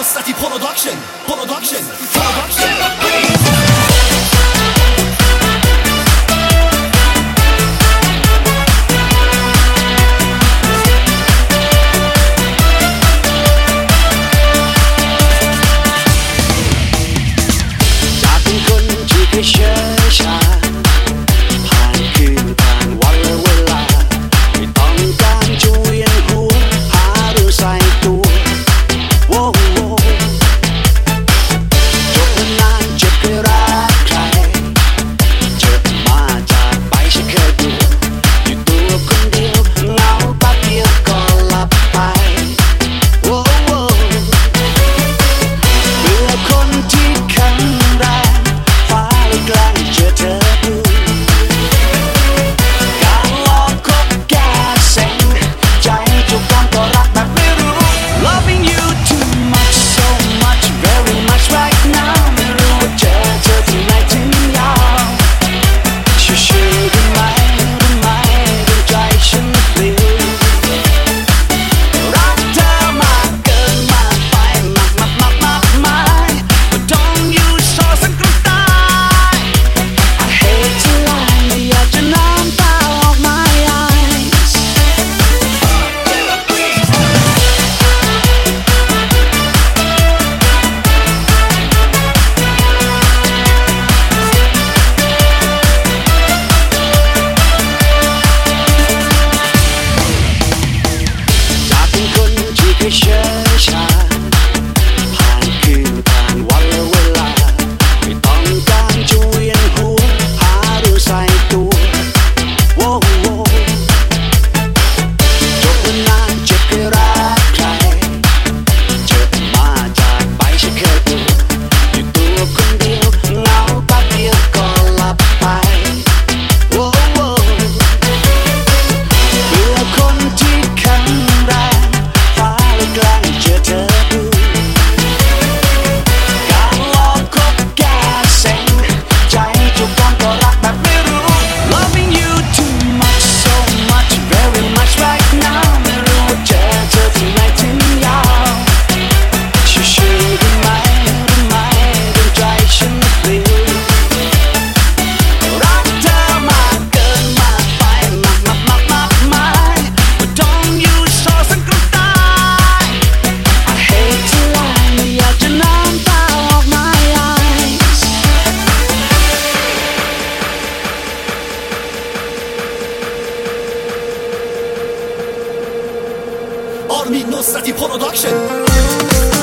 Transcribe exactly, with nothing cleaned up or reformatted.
Nostati Production Production Production จากเป็นคนที่เคยเชื่อชาผ่านคืนผ่านวันและเวลาไม่ต้องการจะเวียนหัวหาเรื่องใส่ตัวโว้โว้จบมานานเจ็บเคยรักใครเจ็บมาจากไปฉันเคยกลัวอยู่ตัวคนเดียวเหงาแป๊บเดียวก็หลับไปโว้โว้เบื่อคนที่แข็งแรงฟ้าเลยใกล้เจอเธอดูการลองคบแก้เซ็งใจทุกวันก็รักแบบไม่รู้ Loving you too much so much very much right now ไม่รู้ว่าเจอเธอที่ไหนถึงยาวชิวๆได้ไหมได้ไหมดวงใจฉันปลิวรักเธอมากเกินมากไปมากมากมากมากมาย But don't you so สักคนตาย I hate to lie ไม่อยากจะน้ำตาออก my eyes จากเป็นคนที่เคยเชื่อชาผ่านคืนผ่านวันและเวลาไม่ต้องการจะเวียนหัวหาเรื่องใส่ตัวโว้โว้จบมานานเจ็บเคยรักใครเจ็บมาจากไปฉันเคยกลัวอยู่ตัวคนเดียวเหงาแป๊บเดียวก็หลับไปโว้โว้เบื่อคนที่แข็งแรงฟ้าเลยใกล้เจอเธอดูการลองคบแก้เซ็งใจทุกวันก็รักแบบไม่รู้ Loving you too much so much very much right now ไม่รู้ว่าเจอเธอที่ไหนถึงยาวชิวๆได้ไหมได้ไหมดวงใจฉันปลิวรักเธอมากเกินมากไปมากมากมากมากมาย But don't you so สักคนตาย I hate to lie ไม่อยากจะน้ำตาออก my eyes Army Nostati Production